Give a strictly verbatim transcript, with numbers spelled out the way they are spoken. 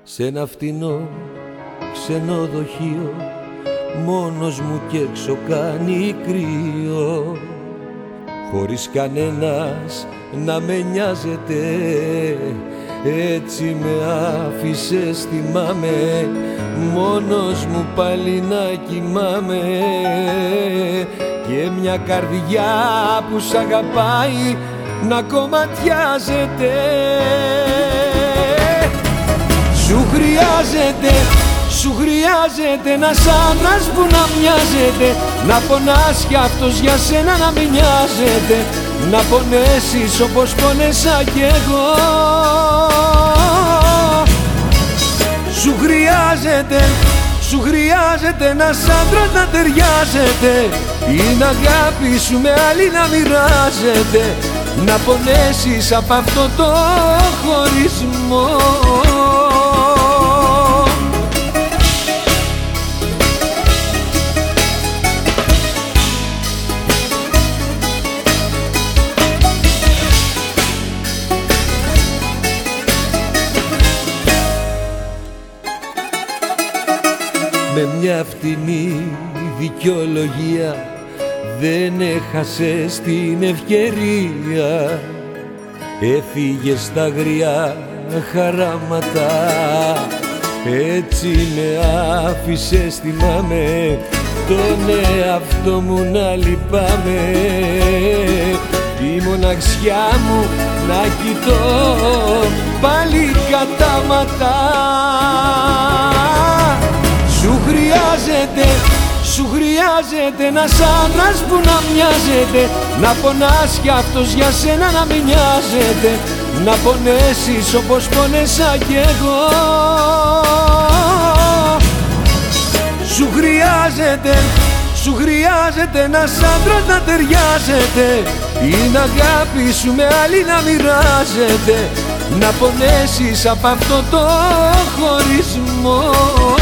Σ' ένα φτηνό ξενοδοχείο, μόνος μου κι έξω κάνει κρύο, χωρίς κανένας να με νοιάζεται. Έτσι με άφησες, θυμάμαι, μόνος μου πάλι να κοιμάμαι. Και μια καρδιά που σ' αγαπάει να κομματιάζεται. Σου χρειάζεται, σου χρειάζεται ένας άντρας που να μοιάζεται, να πονάς κι αυτός για σένα να μην νοιάζεται, να πονέσεις όπως πονέσα κι εγώ. Σου χρειάζεται, σου χρειάζεται ένας άντρας να ταιριάζεται, την αγάπη σου με άλλη να μοιράζεται, να πονέσεις απ' αυτό το χωρισμό. Με μια φτηνή δικαιολογία δεν έχασες την ευκαιρία, έφυγες στα αγριά χαράματα, έτσι με άφησες, θυμάμαι, τον εαυτό μου να λυπάμαι, τη μοναξιά μου να κοιτώ πάλι κατάματα. Σου χρειάζεται, σου χρειάζεται ένας άντρας που να μοιάζεται, να πονάς κι αυτός για σένα να μην νοιάζεται, να πονέσεις όπως πονέσα κι εγώ. Σου χρειάζεται, σου χρειάζεται ένας άντρας να ταιριάζεται, την αγάπη σου με άλλη να μοιράζεται, να πονέσεις απ' αυτό το χωρισμό.